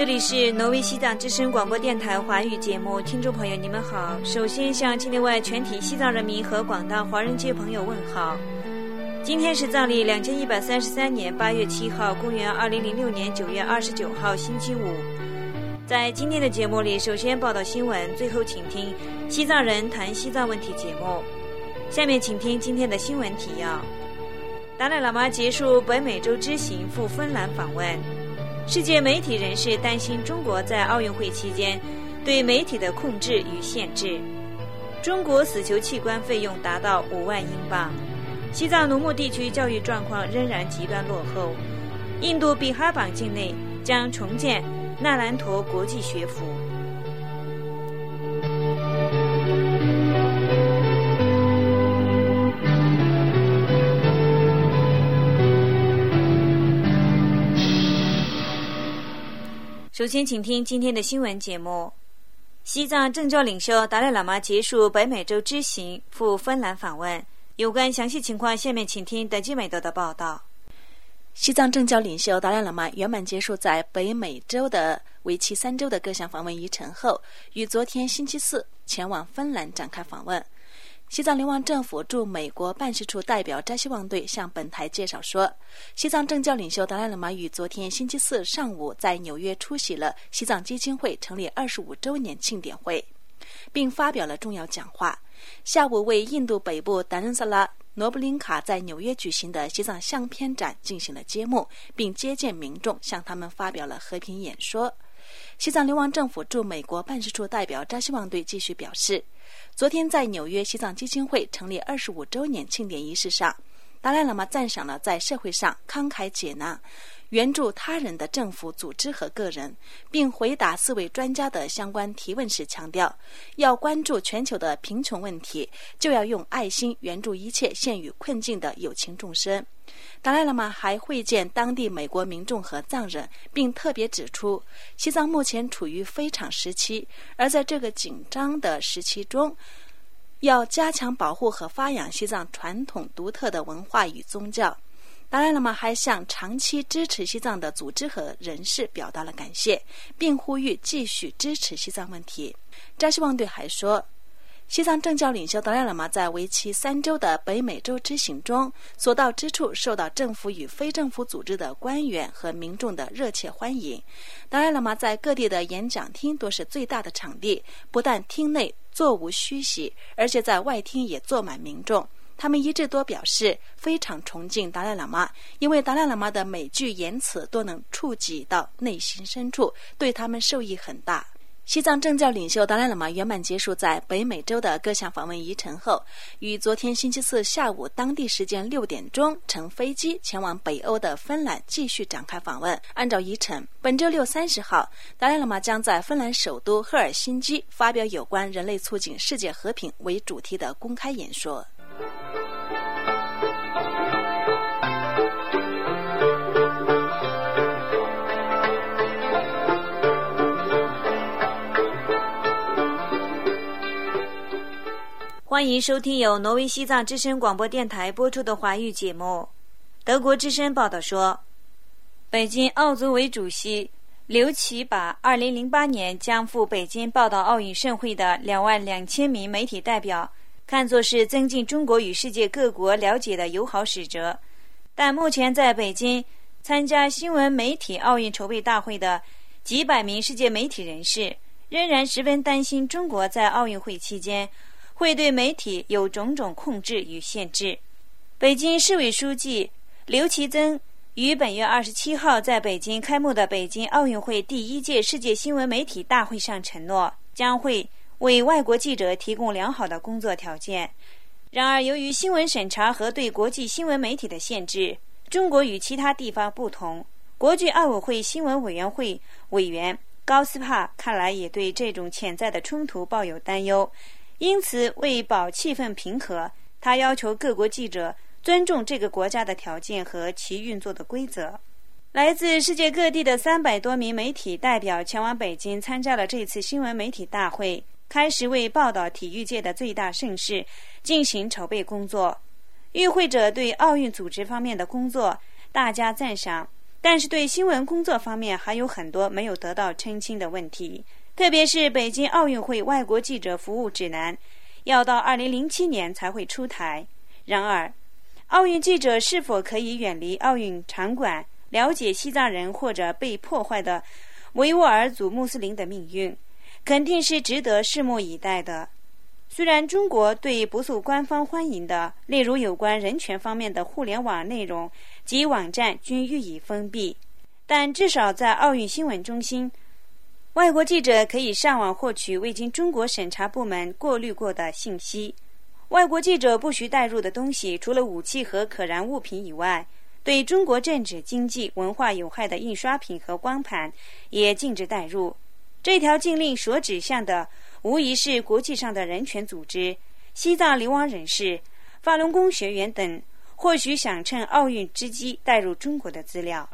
这里是挪威西藏之声广播电台华语节目，听众朋友你们好。首先向境内外全体西藏人民和广大华人街朋友问好。今天是藏历2133年8月7号，公元2006年9月29号，星期五。在今天的节目里，首先报道新闻，最后请听西藏人谈西藏问题节目。下面请听今天的新闻提要。达赖喇嘛结束北美洲之行，赴芬兰访问。世界媒体人士担心中国在奥运会期间对媒体的控制与限制。中国死囚器官费用达到5万英镑。西藏努木地区教育状况仍然极端落后。印度比哈邦境内将重建纳兰陀国际学府。首先请听今天的新闻节目。西藏政教领袖达赖喇嘛结束北美洲之行，赴芬兰访问。有关详细情况，下面请听德基美德的报道。 西藏政教领袖达赖喇嘛圆满结束在北美洲的为期3周的各项访问仪程后，于昨天星期四前往芬兰展开访问。西藏流亡政府驻美国办事处代表扎希旺队向本台介绍说，西藏政教领袖达赖喇嘛于昨天星期四上午在纽约出席了西藏基金会成立25周年庆典会，并发表了重要讲话。下午为印度北部达仁萨拉诺布林卡在纽约举行的西藏相片展进行了揭幕，并接见民众，向他们发表了和平演说。西藏流亡政府驻美国办事处代表扎希旺队继续表示，昨天在纽约西藏基金会成立25周年庆典仪式上，达赖喇嘛赞赏了在社会上慷慨解囊援助他人的政府组织和个人，并回答4位专家的相关提问时强调，要关注全球的贫穷问题，就要用爱心援助一切陷于困境的有情众生。达赖喇嘛还会见当地美国民众和藏人，并特别指出，西藏目前处于非常时期，而在这个紧张的时期中，要加强保护和发扬西藏传统独特的文化与宗教。达赖喇嘛还向长期支持西藏的组织和人士表达了感谢，并呼吁继续支持西藏问题。扎希旺队还说，西藏政教领袖达赖喇嘛在为期3周的北美洲之行中，所到之处受到政府与非政府组织的官员和民众的热切欢迎。达赖喇嘛在各地的演讲厅都是最大的场地，不但厅内座无虚席，而且在外厅也坐满民众。他们一致都表示非常崇敬达赖喇嘛，因为达赖喇嘛的每句言辞都能触及到内心深处，对他们受益很大。西藏政教领袖达赖喇嘛圆满结束在北美洲的各项访问仪程后，于昨天星期四下午当地时间6点钟乘飞机前往北欧的芬兰继续展开访问。按照仪程，本周6、30号，达赖喇嘛将在芬兰首都赫尔辛基发表有关人类促进世界和平为主题的公开演说。 欢迎收听由挪威西藏之声广播电台播出的华语节目。德国之声报道说，北京奥组委主席刘奇把2008年将赴北京报道奥运盛会的22000名媒体代表看作是增进中国与世界各国了解的友好使者，但目前在北京参加新闻媒体奥运筹备大会的几百名世界媒体人士仍然十分担心中国在奥运会期间会对媒体有种种控制与限制。北京市委书记刘奇增于本月27号在北京开幕的北京奥运会第1届世界新闻媒体大会上承诺，将会为外国记者提供良好的工作条件。然而，由于新闻审查和对国际新闻媒体的限制，中国与其他地方不同。国际奥委会新闻委员会委员高斯帕看来也对这种潜在的冲突抱有担忧，因此为保气氛平和，他要求各国记者尊重这个国家的条件和其运作的规则。来自世界各地的300多名媒体代表前往北京参加了这次新闻媒体大会，开始为报道体育界的最大盛事进行筹备工作。与会者对奥运组织方面的工作大加赞赏， 但是对新闻工作方面还有很多没有得到澄清的问题，特别是北京奥运会外国记者服务指南要到2007年才会出台。然而，奥运记者是否可以远离奥运场馆，了解西藏人或者被破坏的维吾尔族穆斯林的命运，肯定是值得拭目以待的。虽然中国对不受官方欢迎的，例如有关人权方面的互联网内容及网站均予以封闭，但至少在奥运新闻中心，外国记者可以上网获取未经中国审查部门过滤过的信息。外国记者不许带入的东西，除了武器和可燃物品以外，对中国政治、经济、文化有害的印刷品和光盘也禁止带入。这条禁令所指向的无疑是国际上的人权组织、西藏流亡人士、法轮功学员等，或许想趁奥运之机带入中国的资料。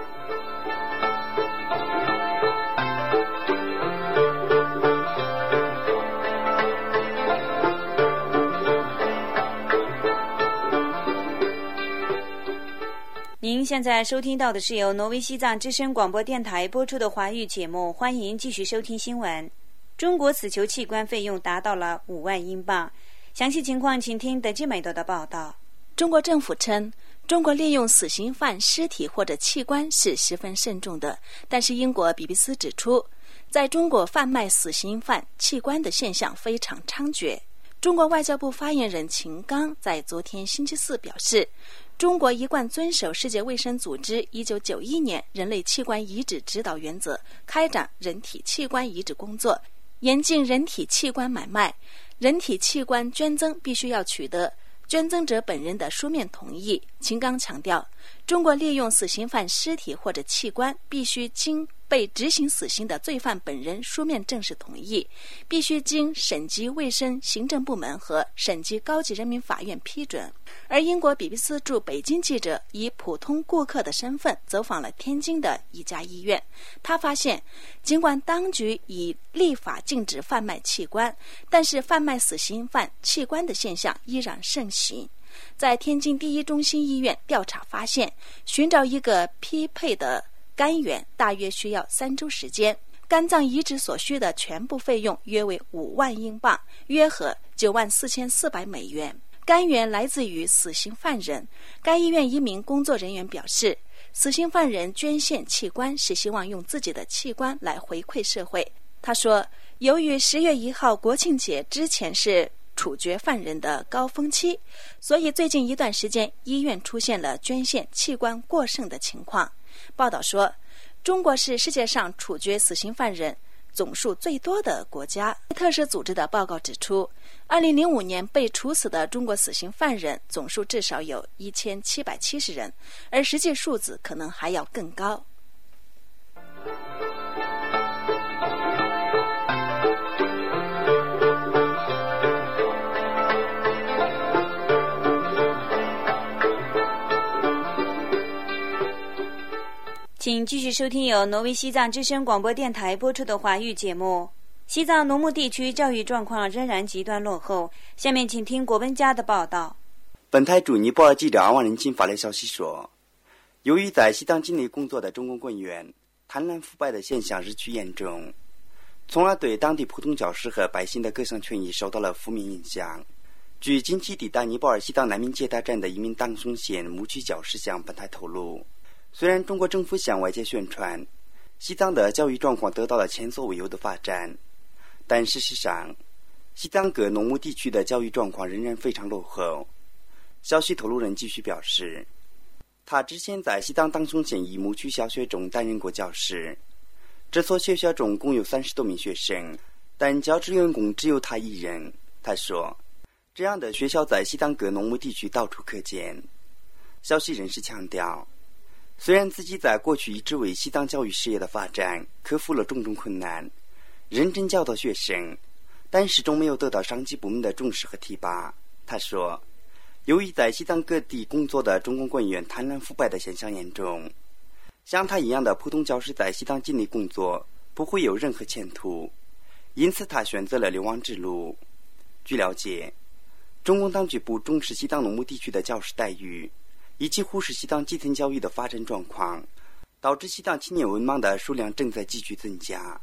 您现在收听到的是由挪威西藏之声广播电台播出的华语节目，欢迎继续收听新闻。中国死囚器官费用达到了5万英镑，详细情况请听德基美多的报道。 中国政府称，中国利用死刑犯尸体或者器官是十分慎重的，但是英国 BBC 指出，在中国贩卖死刑犯器官的现象非常猖獗。中国外交部发言人秦刚在昨天星期四表示，中国一贯遵守世界卫生组织1991年人类器官移植指导原则，开展人体器官移植工作，严禁人体器官买卖。人体器官捐赠必须要取得捐赠者本人的书面同意。秦刚强调，中国利用死刑犯尸体或者器官必须经被执行死刑的罪犯本人书面正式同意，必须经省级卫生行政部门和省级高级人民法院批准。而英国 BBC 驻北京记者以普通顾客的身份走访了天津的一家医院，他发现，尽管当局已立法禁止贩卖器官，但是贩卖死刑犯器官的现象依然盛行。在天津第一中心医院调查发现，寻找一个匹配的肝源大约需要3周时间，肝脏移植所需的全部费用约为5万英镑，约合94400美元。肝源来自于死刑犯人。该医院一名工作人员表示，死刑犯人捐献器官是希望用自己的器官来回馈社会。他说，由于10月1号国庆节之前是处决犯人的高峰期，所以最近一段时间医院出现了捐献器官过剩的情况。报道说，中国是世界上处决死刑犯人总数最多的国家。特赦组织的报告指出，2005年被处死的中国死刑犯人总数至少有1770人，而实际数字可能还要更高。 请继续收听由挪威西藏之声广播电台播出的华语节目。西藏农牧地区教育状况仍然极端落后，下面请听国文家的报道。 本台驻尼泊尔记者阿旺仁钦发来消息说，由于在西藏境内工作的中共官员贪婪腐败的现象日趋严重，从而对当地普通教师和百姓的各项权益受到了负面影响。据近期抵达尼泊尔西藏南明接达站的一名当松县牧区教师向本台透露，虽然中国政府向外界宣传西藏的教育状况得到了前所未有的发展，但事实上西藏各农牧地区的教育状况仍然非常落后。消息透露人继续表示，他之前在西藏当松县一牧区小学中担任过教师，这所学校中共有30多名学生，但教职员工只有他一人。他说，这样的学校在西藏各农牧地区到处可见。消息人士强调，虽然自己在过去一直为西藏教育事业的发展克服了种种困难，认真教导学生，但始终没有得到上级部门的重视和提拔。他说，由于在西藏各地工作的中共官员贪婪腐败的现象严重，像他一样的普通教师在西藏境内工作不会有任何前途，因此他选择了流亡之路。据了解，中共当局不重视西藏农牧地区的教师待遇，以及忽视西藏基层教育的发展状况， 导致西藏青年文盲的数量正在继续增加。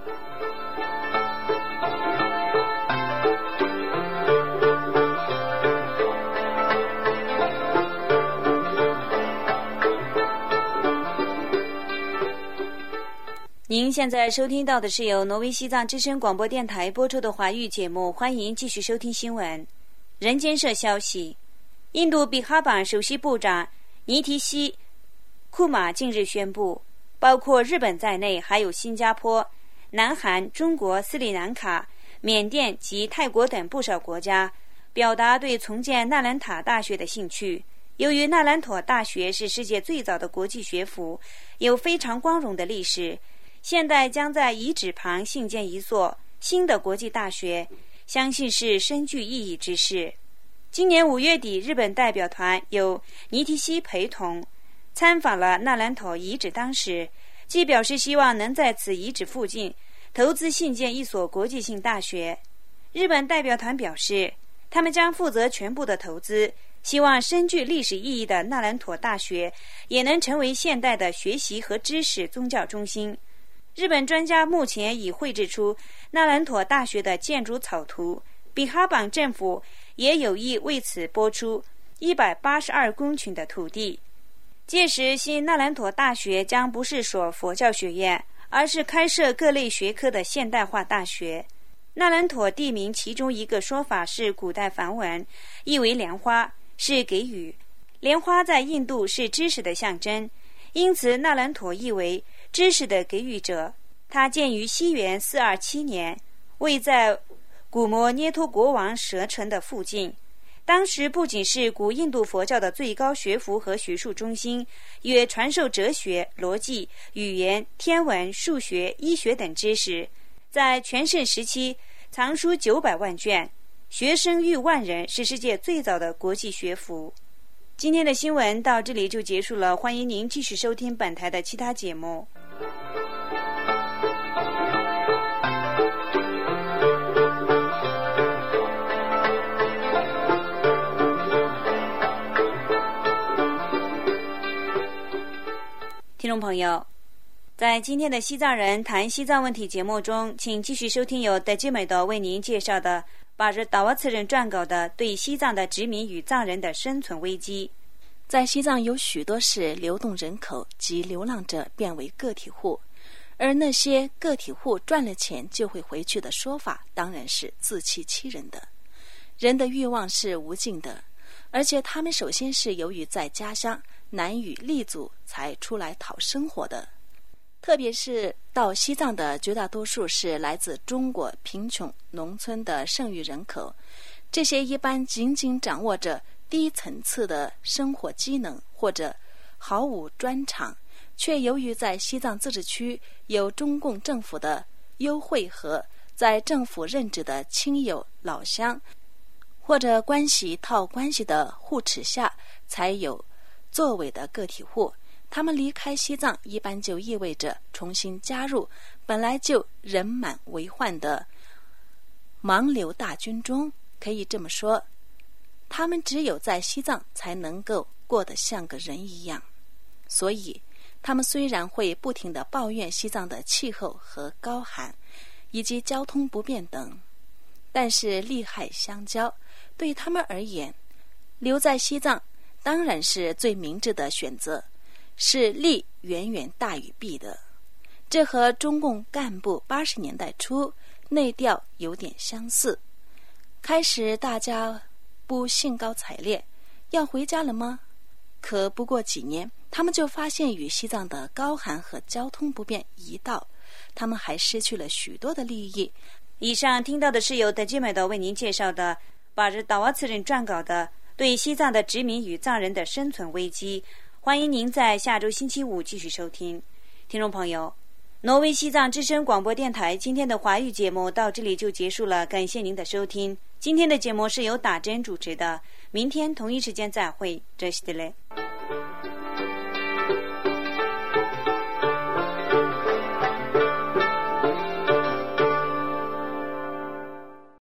您现在收听到的是由挪威西藏之声广播电台播出的华语节目，欢迎继续收听新闻。人间社消息，印度比哈邦首席部长尼提西库马近日宣布，包括日本在内，还有新加坡、南韩、中国、斯里兰卡、缅甸及泰国等不少国家表达对重建纳兰塔大学的兴趣。由于纳兰妥大学是世界最早的国际学府，有非常光荣的历史，现在将在遗址旁兴建一所新的国际大学，相信是深具意义之事。今年5月底，日本代表团由尼提西陪同参访了纳兰妥遗址，当时既表示希望能在此遗址附近投资兴建一所国际性大学。日本代表团表示，他们将负责全部的投资，希望深具历史意义的纳兰妥大学也能成为现代的学习和知识宗教中心。日本专家目前已绘制出纳兰妥大学的建筑草图，比哈邦政府也有意为此拨出182公顷的土地。届时，新纳兰妥大学将不是所佛教学院，而是开设各类学科的现代化大学。纳兰妥地名其中一个说法是古代梵文，意为莲花，是给予。莲花在印度是知识的象征，因此纳兰妥意为知识的给予者。它建于西元427年，位在古摩涅托国王舍城的附近。当时不仅是古印度佛教的最高学府和学术中心，也传授哲学、逻辑、语言、天文、数学、医学等知识。在全盛时期，藏书900万卷，学生逾10000人，是世界最早的国际学府。今天的新闻到这里就结束了，欢迎您继续收听本台的其他节目。听众朋友，在今天的西藏人谈西藏问题节目中，请继续收听由德基美德为您介绍的巴日达瓦茨人撰稿的对西藏的殖民与藏人的生存危机。 在西藏有许多是流动人口及流浪者变为个体户，而那些个体户赚了钱就会回去的说法当然是自欺欺人的。人的欲望是无尽的，而且他们首先是由于在家乡难以立足才出来讨生活的。特别是到西藏的绝大多数是来自中国贫穷农村的剩余人口，这些一般仅仅掌握着低层次的生活机能，或者毫无专长，却由于在西藏自治区有中共政府的优惠和在政府任职的亲友老乡，或者关系套关系的护持下才有作为的个体户。他们离开西藏一般就意味着重新加入本来就人满为患的盲流大军中。可以这么说，他们只有在西藏才能够过得像个人一样。所以他们虽然会不停地抱怨西藏的气候和高寒以及交通不便等，但是利害相交，对他们而言，留在西藏当然是最明智的选择，是利远远大于弊的。这和中共干部80年代初内调有点相似。开始大家不兴高采烈，要回家了吗？可不过几年，他们就发现与西藏的高寒和交通不便一道，他们还失去了许多的利益。 以上听到的是由德基美德为您介绍的巴日达瓦茨人撰稿的对西藏的殖民与藏人的生存危机。欢迎您在下周星期五继续收听。听众朋友，挪威西藏之声广播电台今天的华语节目到这里就结束了，感谢您的收听。今天的节目是由打针主持的，明天同一时间再会，这是的嘞。